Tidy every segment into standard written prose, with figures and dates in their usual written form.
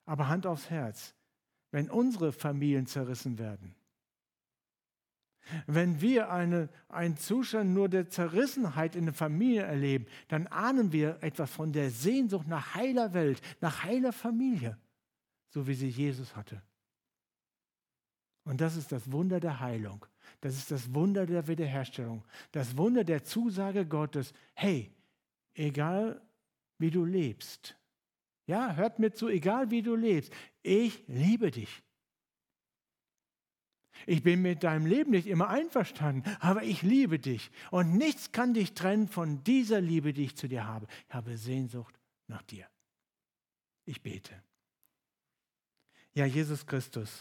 Aber Hand aufs Herz, wenn unsere Familien zerrissen werden, wenn wir einen Zustand nur der Zerrissenheit in der Familie erleben, dann ahnen wir etwas von der Sehnsucht nach heiler Welt, nach heiler Familie, so wie sie Jesus hatte. Und das ist das Wunder der Heilung. Das ist das Wunder der Wiederherstellung. Das Wunder der Zusage Gottes. Hey, egal wie du lebst. Ja, hört mir zu, egal wie du lebst. Ich liebe dich. Ich bin mit deinem Leben nicht immer einverstanden, aber ich liebe dich. Und nichts kann dich trennen von dieser Liebe, die ich zu dir habe. Ich habe Sehnsucht nach dir. Ich bete. Ja, Jesus Christus.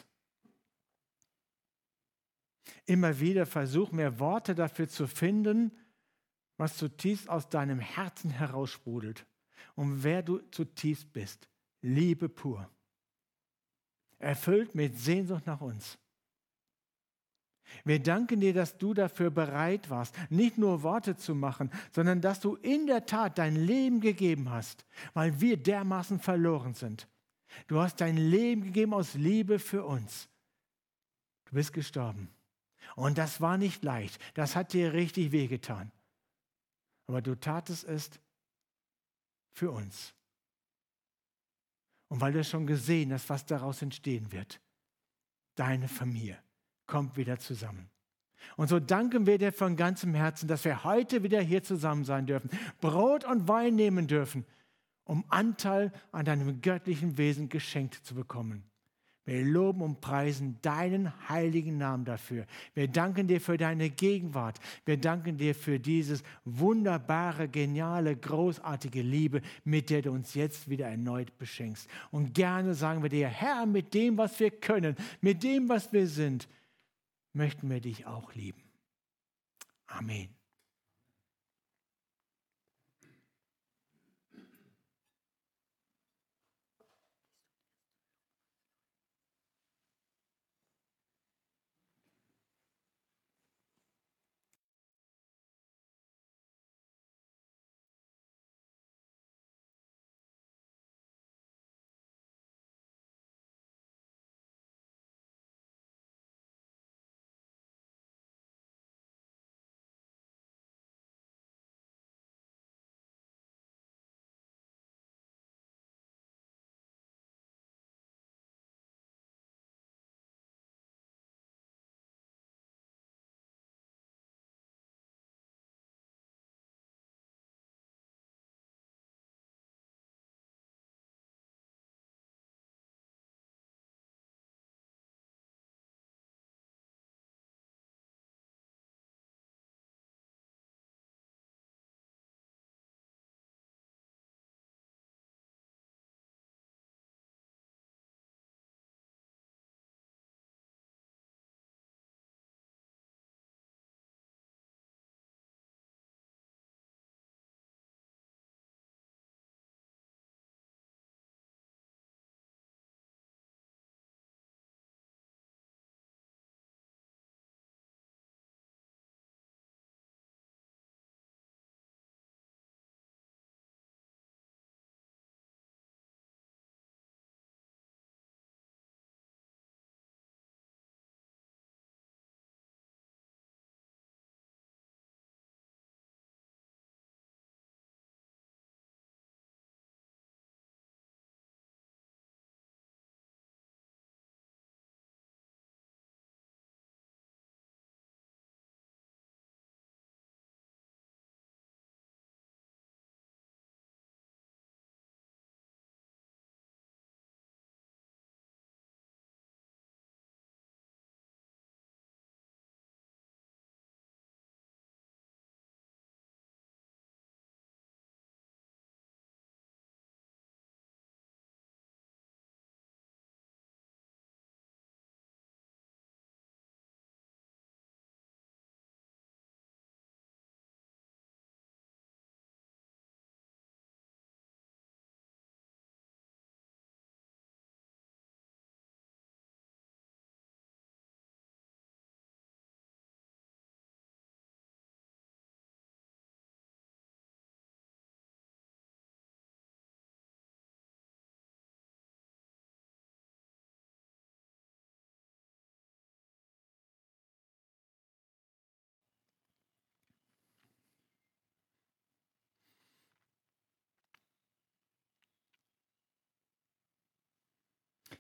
Immer wieder versuchen wir Worte dafür zu finden, was zutiefst aus deinem Herzen heraussprudelt und wer du zutiefst bist. Liebe pur. Erfüllt mit Sehnsucht nach uns. Wir danken dir, dass du dafür bereit warst, nicht nur Worte zu machen, sondern dass du in der Tat dein Leben gegeben hast, weil wir dermaßen verloren sind. Du hast dein Leben gegeben aus Liebe für uns. Du bist gestorben. Und das war nicht leicht. Das hat dir richtig wehgetan. Aber du tatest es für uns. Und weil du schon gesehen hast, was daraus entstehen wird. Deine Familie kommt wieder zusammen. Und so danken wir dir von ganzem Herzen, dass wir heute wieder hier zusammen sein dürfen, Brot und Wein nehmen dürfen, um Anteil an deinem göttlichen Wesen geschenkt zu bekommen. Wir loben und preisen deinen heiligen Namen dafür. Wir danken dir für deine Gegenwart. Wir danken dir für dieses wunderbare, geniale, großartige Liebe, mit der du uns jetzt wieder erneut beschenkst. Und gerne sagen wir dir, Herr, mit dem, was wir können, mit dem, was wir sind, möchten wir dich auch lieben. Amen.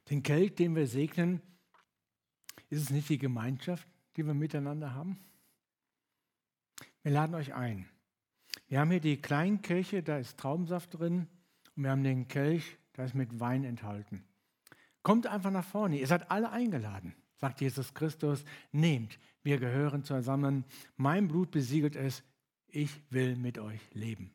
Den Kelch, den wir segnen, ist es nicht die Gemeinschaft, die wir miteinander haben? Wir laden euch ein. Wir haben hier die kleinen Kelche, da ist Traubensaft drin und wir haben den Kelch, da ist mit Wein enthalten. Kommt einfach nach vorne, ihr seid alle eingeladen, sagt Jesus Christus. Nehmt, wir gehören zusammen. Mein Blut besiegelt es, ich will mit euch leben.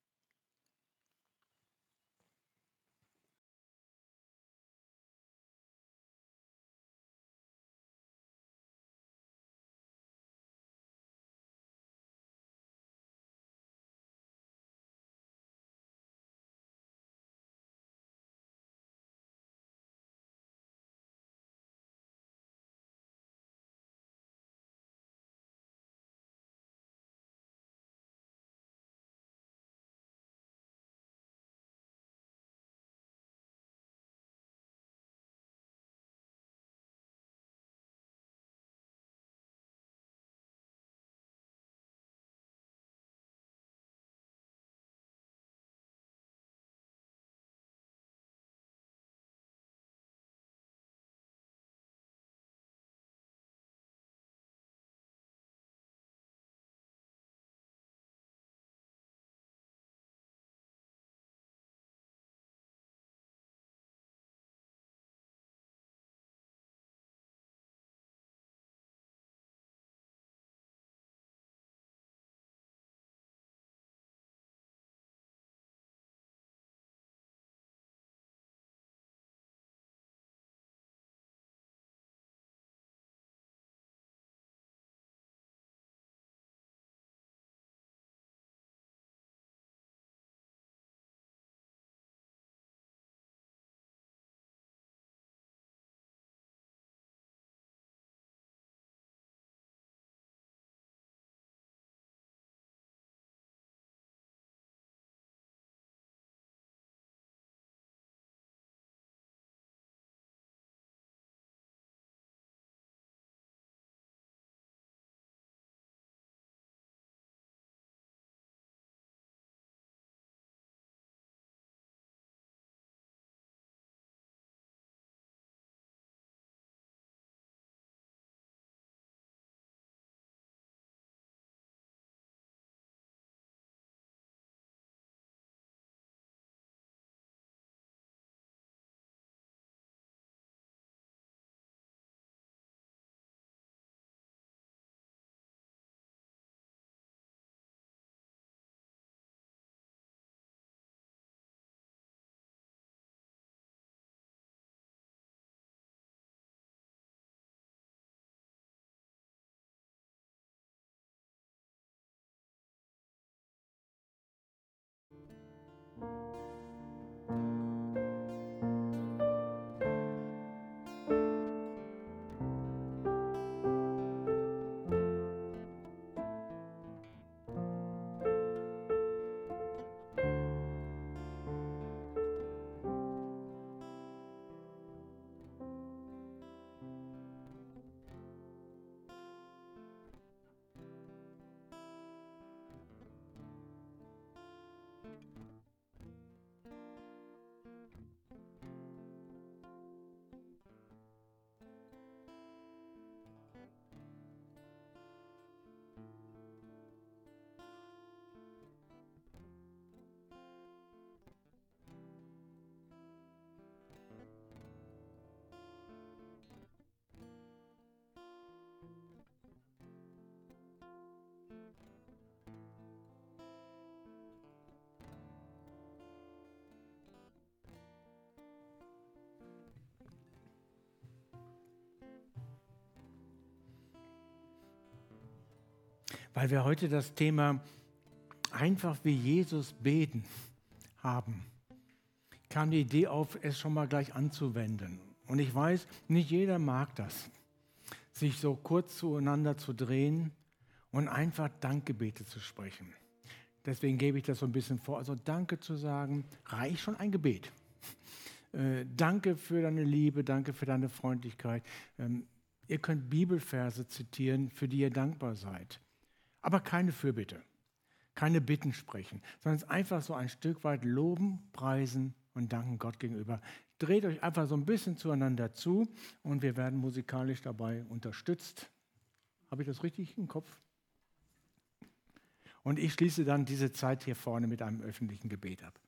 Weil wir heute das Thema einfach wie Jesus beten haben, kam die Idee auf, es schon mal gleich anzuwenden. Und ich weiß, nicht jeder mag das, sich so kurz zueinander zu drehen und einfach Dankgebete zu sprechen. Deswegen gebe ich das so ein bisschen vor. Also Danke zu sagen, reicht schon ein Gebet. Danke für deine Liebe, danke für deine Freundlichkeit. Ihr könnt Bibelverse zitieren, für die ihr dankbar seid. Aber keine Fürbitte, keine Bitten sprechen, sondern es einfach so ein Stück weit loben, preisen und danken Gott gegenüber. Dreht euch einfach so ein bisschen zueinander zu und wir werden musikalisch dabei unterstützt. Habe ich das richtig im Kopf? Und ich schließe dann diese Zeit hier vorne mit einem öffentlichen Gebet ab.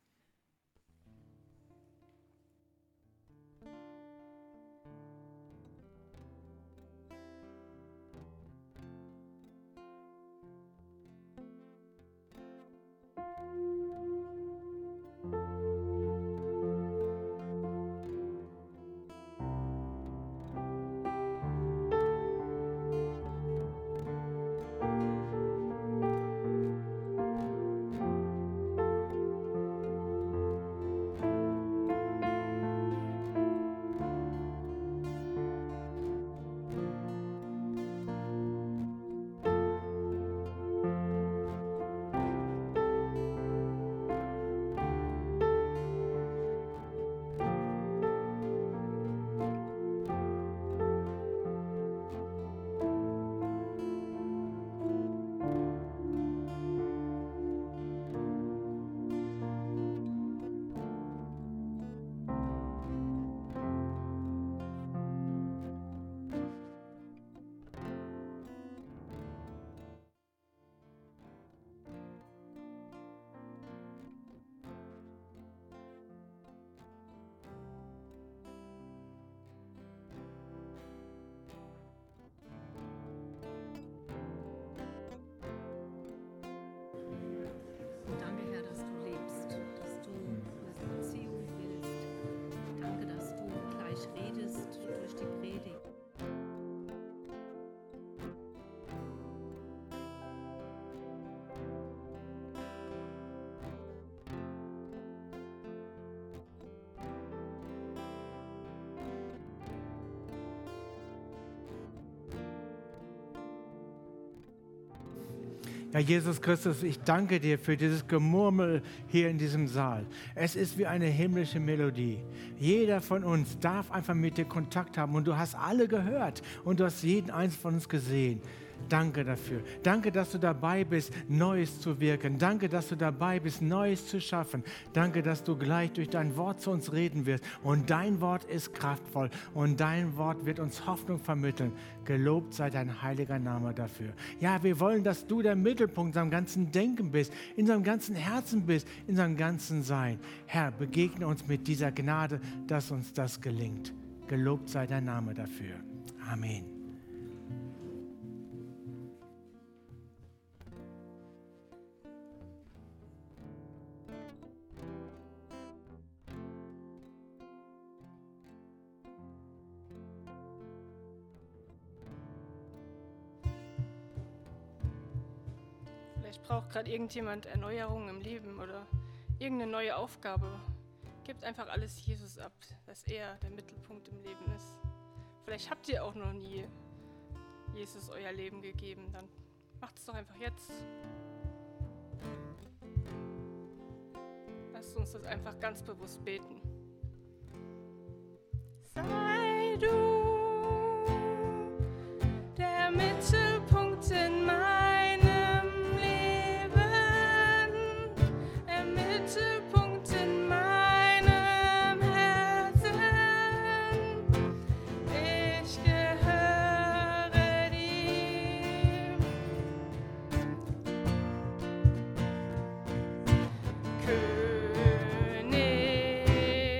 Ja, Jesus Christus, ich danke dir für dieses Gemurmel hier in diesem Saal. Es ist wie eine himmlische Melodie. Jeder von uns darf einfach mit dir Kontakt haben und du hast alle gehört und du hast jeden einzelnen von uns gesehen. Danke dafür. Danke, dass du dabei bist, Neues zu wirken. Danke, dass du dabei bist, Neues zu schaffen. Danke, dass du gleich durch dein Wort zu uns reden wirst. Und dein Wort ist kraftvoll und dein Wort wird uns Hoffnung vermitteln. Gelobt sei dein heiliger Name dafür. Ja, wir wollen, dass du der Mittelpunkt in unserem ganzen Denken bist, in unserem ganzen Herzen bist, in unserem ganzen Sein. Herr, begegne uns mit dieser Gnade, dass uns das gelingt. Gelobt sei dein Name dafür. Amen. Vielleicht braucht gerade irgendjemand Erneuerung im Leben oder irgendeine neue Aufgabe. Gebt einfach alles Jesus ab, dass er der Mittelpunkt im Leben ist. Vielleicht habt ihr auch noch nie Jesus euer Leben gegeben, dann macht es doch einfach jetzt. Lasst uns das einfach ganz bewusst beten. Sei du der Mittelpunkt in meinem Leben, der Mittelpunkt in meinem Herzen. Ich gehöre dir. König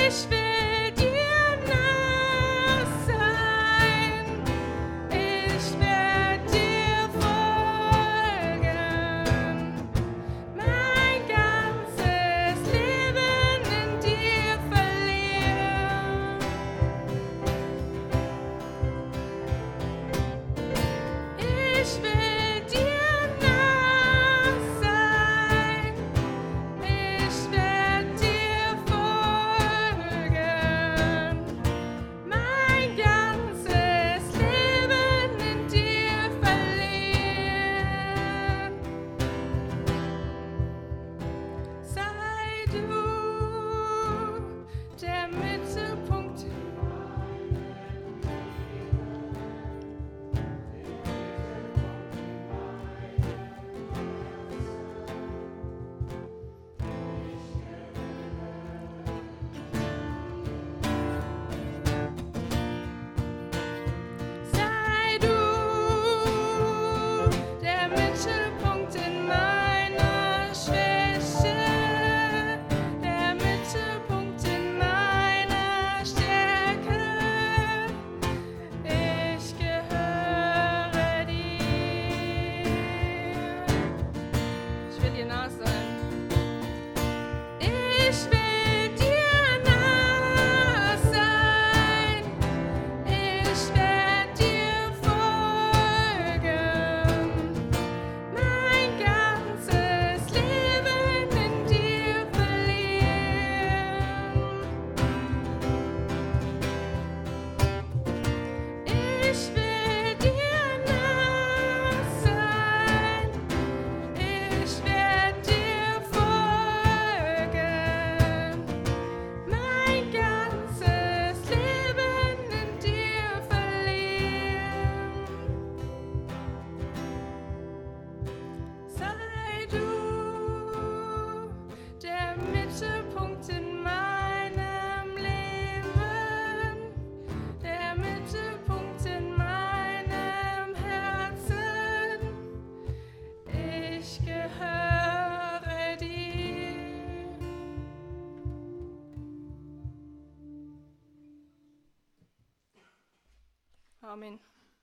Amen.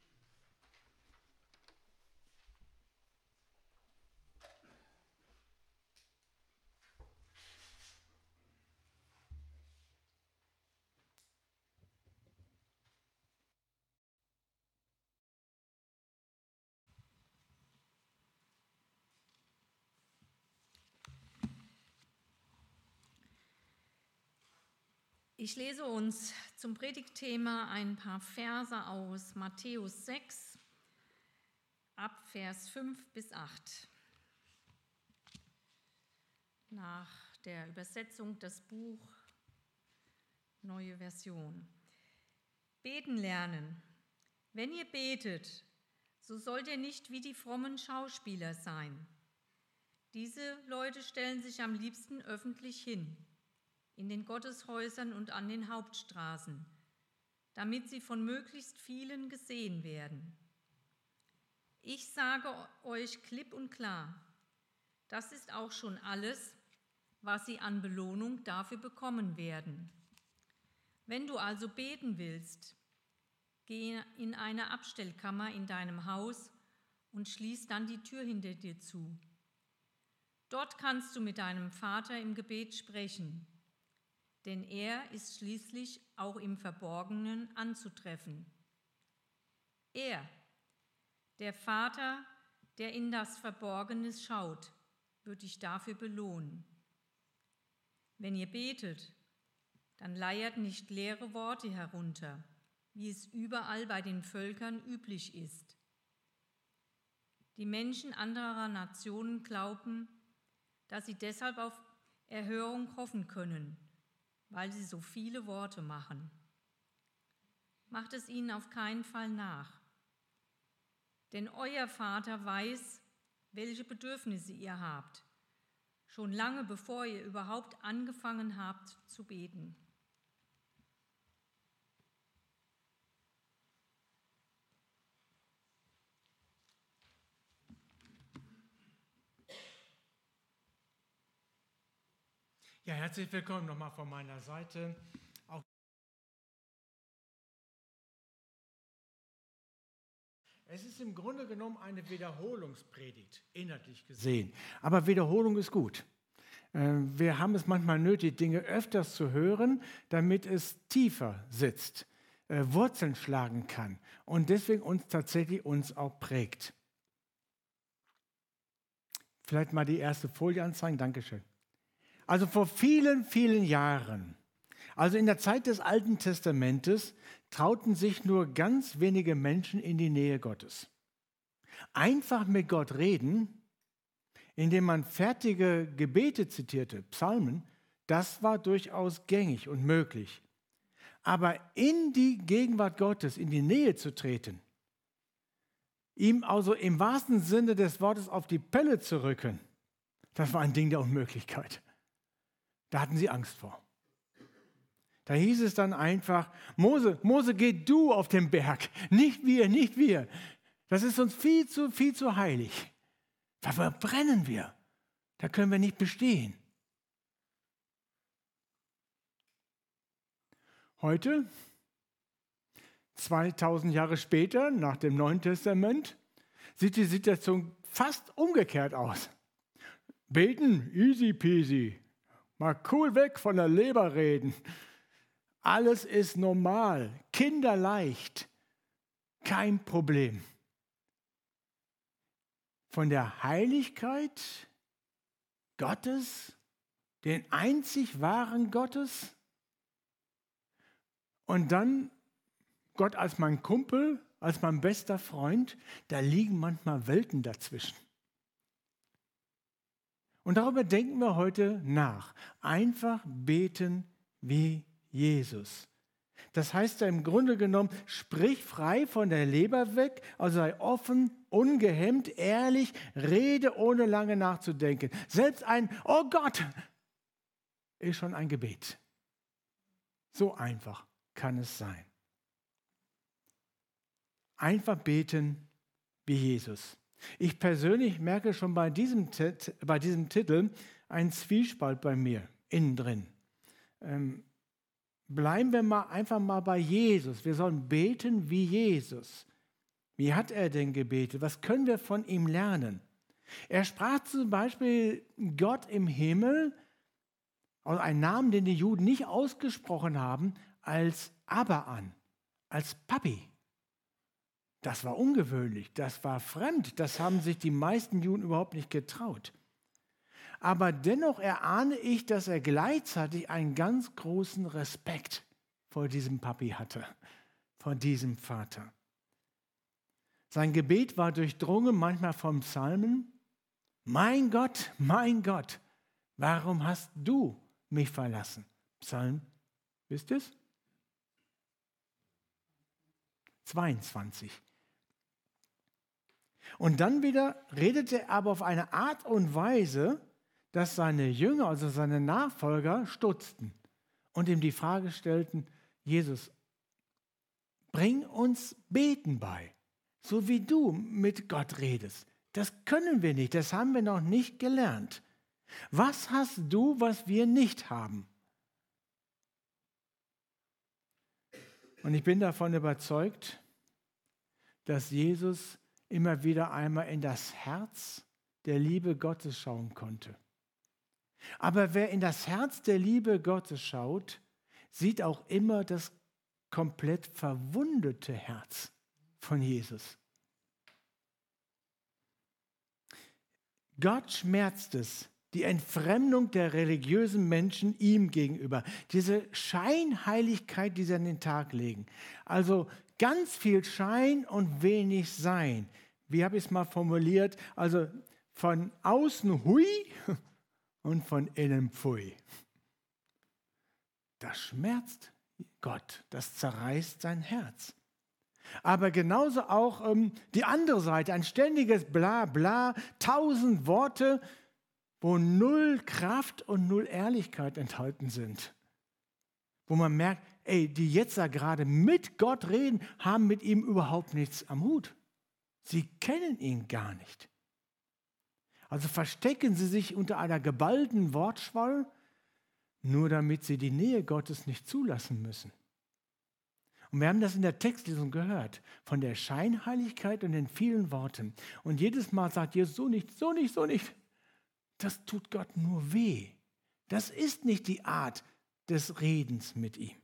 Ich lese uns zum Predigtthema ein paar Verse aus Matthäus 6, ab Vers 5 bis 8. Nach der Übersetzung das Buch Neue Version. Beten lernen. Wenn ihr betet, so sollt ihr nicht wie die frommen Schauspieler sein. Diese Leute stellen sich am liebsten öffentlich hin, in den Gotteshäusern und an den Hauptstraßen, damit sie von möglichst vielen gesehen werden. Ich sage euch klipp und klar, das ist auch schon alles, was sie an Belohnung dafür bekommen werden. Wenn du also beten willst, geh in eine Abstellkammer in deinem Haus und schließ dann die Tür hinter dir zu. Dort kannst du mit deinem Vater im Gebet sprechen, denn er ist schließlich auch im Verborgenen anzutreffen. Er, der Vater, der in das Verborgene schaut, wird dich dafür belohnen. Wenn ihr betet, dann leiert nicht leere Worte herunter, wie es überall bei den Völkern üblich ist. Die Menschen anderer Nationen glauben, dass sie deshalb auf Erhörung hoffen können, weil sie so viele Worte machen. Macht es ihnen auf keinen Fall nach. Denn euer Vater weiß, welche Bedürfnisse ihr habt, schon lange bevor ihr überhaupt angefangen habt zu beten. Ja, herzlich willkommen nochmal von meiner Seite. Es ist im Grunde genommen eine Wiederholungspredigt, inhaltlich gesehen. Aber Wiederholung ist gut. Wir haben es manchmal nötig, Dinge öfters zu hören, damit es tiefer sitzt, Wurzeln schlagen kann und deswegen uns auch prägt. Vielleicht mal die erste Folie anzeigen. Dankeschön. Also vor vielen, vielen Jahren, also in der Zeit des Alten Testamentes, trauten sich nur ganz wenige Menschen in die Nähe Gottes. Einfach mit Gott reden, indem man fertige Gebete zitierte, Psalmen, das war durchaus gängig und möglich. Aber in die Gegenwart Gottes, in die Nähe zu treten, ihm also im wahrsten Sinne des Wortes auf die Pelle zu rücken, das war ein Ding der Unmöglichkeit. Da hatten sie Angst vor. Da hieß es dann einfach, Mose, geh du auf den Berg, nicht wir, nicht wir. Das ist uns viel zu heilig. Da verbrennen wir. Da können wir nicht bestehen. Heute, 2000 Jahre später, nach dem Neuen Testament, sieht die Situation fast umgekehrt aus. Beten, easy peasy. Mal cool weg von der Leber reden. Alles ist normal, kinderleicht, kein Problem. Von der Heiligkeit Gottes, den einzig wahren Gottes, und dann Gott als mein Kumpel, als mein bester Freund, da liegen manchmal Welten dazwischen. Und darüber denken wir heute nach. Einfach beten wie Jesus. Das heißt ja im Grunde genommen, sprich frei von der Leber weg, also sei offen, ungehemmt, ehrlich, rede ohne lange nachzudenken. Selbst ein Oh Gott ist schon ein Gebet. So einfach kann es sein. Einfach beten wie Jesus. Ich persönlich merke schon bei diesem Titel einen Zwiespalt bei mir innen drin. Bleiben wir einfach mal bei Jesus. Wir sollen beten wie Jesus. Wie hat er denn gebetet? Was können wir von ihm lernen? Er sprach zum Beispiel Gott im Himmel, also einen Namen, den die Juden nicht ausgesprochen haben, als Abba an, als Papi. Das war ungewöhnlich, das war fremd, das haben sich die meisten Juden überhaupt nicht getraut. Aber dennoch erahne ich, dass er gleichzeitig einen ganz großen Respekt vor diesem Papi hatte, vor diesem Vater. Sein Gebet war durchdrungen manchmal vom Psalmen. Mein Gott, warum hast du mich verlassen? Psalm, wisst ihr es? 22. Und dann wieder redete er aber auf eine Art und Weise, dass seine Jünger, also seine Nachfolger, stutzten und ihm die Frage stellten, Jesus, bring uns Beten bei, so wie du mit Gott redest. Das können wir nicht, das haben wir noch nicht gelernt. Was hast du, was wir nicht haben? Und ich bin davon überzeugt, dass Jesus immer wieder einmal in das Herz der Liebe Gottes schauen konnte. Aber wer in das Herz der Liebe Gottes schaut, sieht auch immer das komplett verwundete Herz von Jesus. Gott schmerzt es, die Entfremdung der religiösen Menschen ihm gegenüber, diese Scheinheiligkeit, die sie an den Tag legen. Also ganz viel Schein und wenig Sein. Wie habe ich es mal formuliert? Also von außen hui und von innen pfui. Das schmerzt Gott, das zerreißt sein Herz. Aber genauso auch die andere Seite, ein ständiges Blabla, 1000 Worte, wo null Kraft und null Ehrlichkeit enthalten sind. Wo man merkt, die jetzt da gerade mit Gott reden, haben mit ihm überhaupt nichts am Hut. Sie kennen ihn gar nicht. Also verstecken sie sich unter einer geballten Wortschwall nur damit sie die Nähe Gottes nicht zulassen müssen. Und wir haben das in der Textlesung gehört, von der Scheinheiligkeit und den vielen Worten. Und jedes Mal sagt Jesus, so nicht, so nicht, so nicht. Das tut Gott nur weh. Das ist nicht die Art des Redens mit ihm.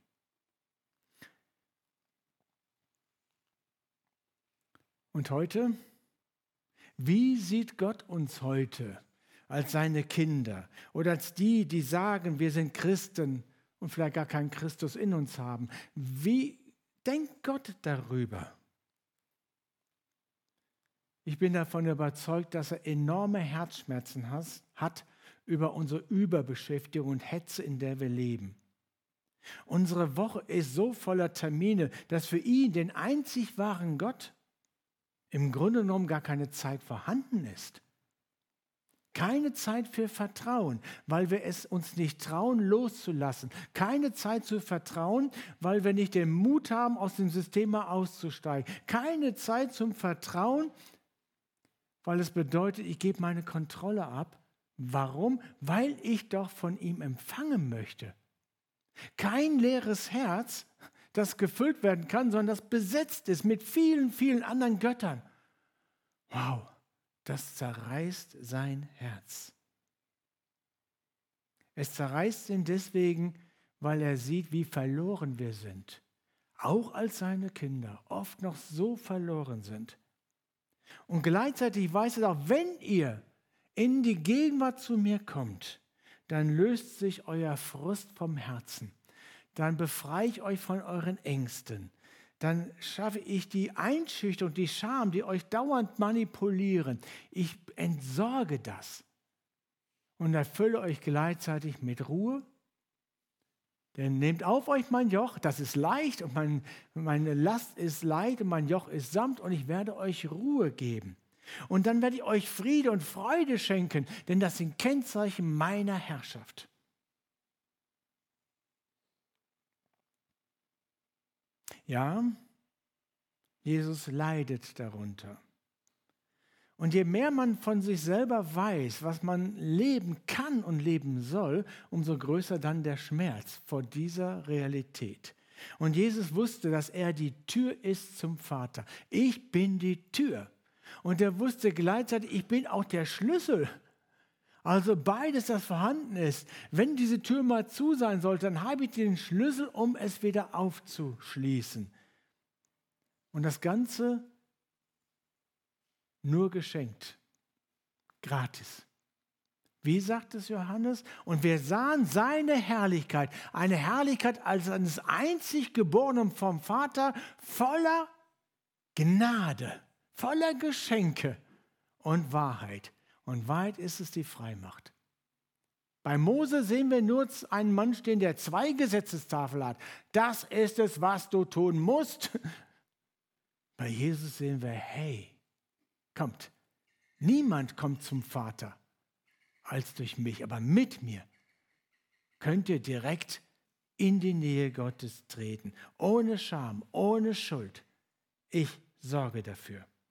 Und heute? Wie sieht Gott uns heute als seine Kinder oder als die, die sagen, wir sind Christen und vielleicht gar keinen Christus in uns haben? Wie denkt Gott darüber? Ich bin davon überzeugt, dass er enorme Herzschmerzen hat über unsere Überbeschäftigung und Hetze, in der wir leben. Unsere Woche ist so voller Termine, dass für ihn, den einzig wahren Gott, im Grunde genommen gar keine Zeit vorhanden ist. Keine Zeit für Vertrauen, weil wir es uns nicht trauen, loszulassen. Keine Zeit zu vertrauen, weil wir nicht den Mut haben, aus dem System mal auszusteigen. Keine Zeit zum Vertrauen, weil es bedeutet, ich gebe meine Kontrolle ab. Warum? Weil ich doch von ihm empfangen möchte. Kein leeres Herz, das gefüllt werden kann, sondern das besetzt ist mit vielen, vielen anderen Göttern. Wow, das zerreißt sein Herz. Es zerreißt ihn deswegen, weil er sieht, wie verloren wir sind. Auch als seine Kinder oft noch so verloren sind. Und gleichzeitig weiß er auch, wenn ihr in die Gegenwart zu mir kommt, dann löst sich euer Frust vom Herzen. Dann befreie ich euch von euren Ängsten. Dann schaffe ich die Einschüchterung, die Scham, die euch dauernd manipulieren. Ich entsorge das und erfülle euch gleichzeitig mit Ruhe. Denn nehmt auf euch mein Joch, das ist leicht und meine Last ist leicht und mein Joch ist sanft und ich werde euch Ruhe geben. Und dann werde ich euch Friede und Freude schenken, denn das sind Kennzeichen meiner Herrschaft. Ja, Jesus leidet darunter. Und je mehr man von sich selber weiß, was man leben kann und leben soll, umso größer dann der Schmerz vor dieser Realität. Und Jesus wusste, dass er die Tür ist zum Vater. Ich bin die Tür. Und er wusste gleichzeitig, ich bin auch der Schlüssel. Also beides, das vorhanden ist. Wenn diese Tür mal zu sein sollte, dann habe ich den Schlüssel, um es wieder aufzuschließen. Und das Ganze nur geschenkt. Gratis. Wie sagt es Johannes? Und wir sahen seine Herrlichkeit. Eine Herrlichkeit als eines einzig Geborenen vom Vater, voller Gnade, voller Geschenke und Wahrheit. Und Wahrheit ist es, die frei macht. Bei Mose sehen wir nur einen Mann stehen, der 2 Gesetzestafeln hat. Das ist es, was du tun musst. Bei Jesus sehen wir, hey, kommt. Niemand kommt zum Vater als durch mich, aber mit mir könnt ihr direkt in die Nähe Gottes treten. Ohne Scham, ohne Schuld. Ich sorge dafür.